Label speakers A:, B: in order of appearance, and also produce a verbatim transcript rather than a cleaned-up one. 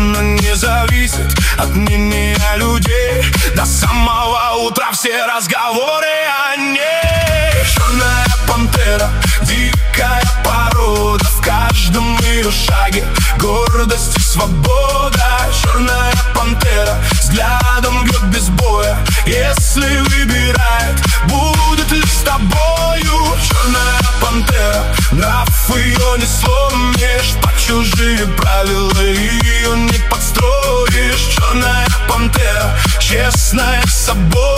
A: она не зависит от мнения людей. До самого утра все разговоры о ней. Черная пантера, дикая порода, в каждом ее шаге гордость и свобода. Черная пантера взглядом бьет без боя, если выбирает, будет лишь с тобою. Черная пантера, нрав ее не сломишь, под чужие правила ее не подстроишь. Черная пантера, честная с собой.